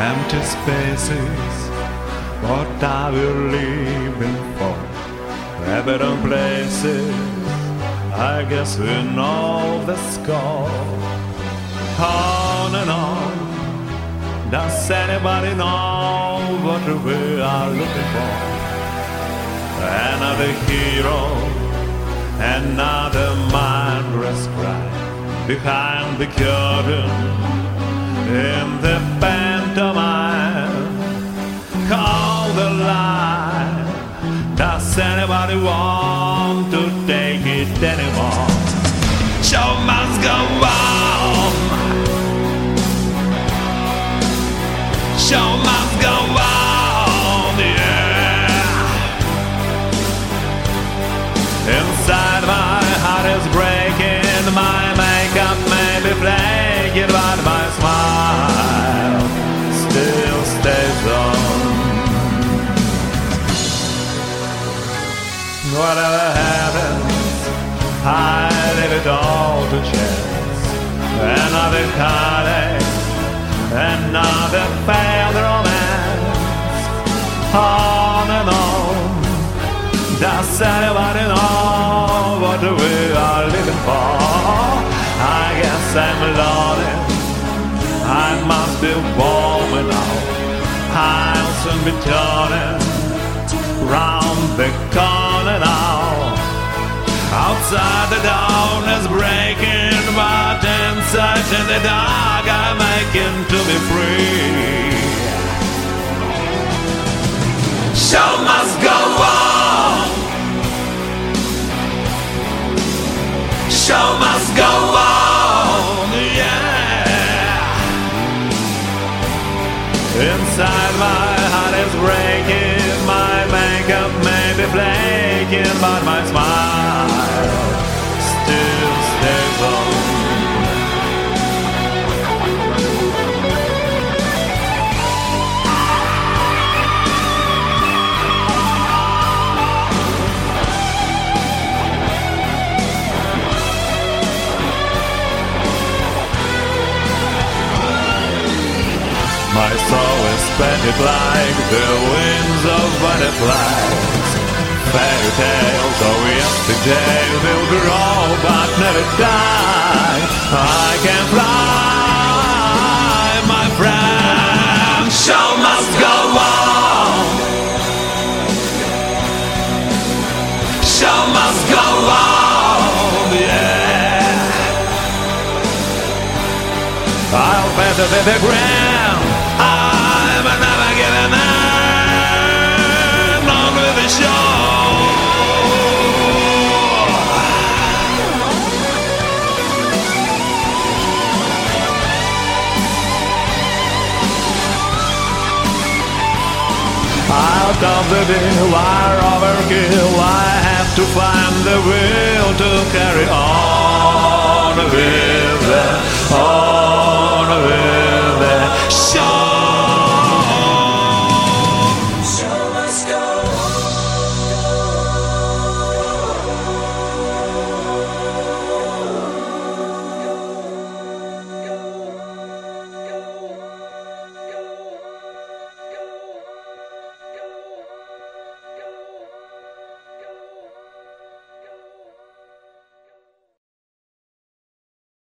empty spaces. What are we living for? Abandoned places, I guess we know the score. On and on, does anybody know what we are looking for? Another hero, another mindless cry behind the curtain in the pantomime. Call the line. Does anybody want to take it anymore? Show must go on. Show must go on, yeah. Inside my heart is breaking, my makeup may be flaking, but my smile still stays on. Whatever happens, I leave it all to chance. Another heartache, another failed romance. On and on. Does anybody know what we are living for? I guess I'm lonely. I must be warming now. I'll soon be turning round the corner now. Outside the dawn is breaking, but inside in the dark I'm making to be free. Show must go on. Show must go on, yeah. Inside my heart is breaking, my makeup may be flaking, but my smile still stays on. My soul is splendid like the wings of butterflies. Fairy tales of yesterday will grow but never die. I can fly, my friend. Show must go on. Show must go on, yeah. I'll better than the ground. I'm never giving up, long with the show. Out of the deal, I overkill. I have to find the will to carry on.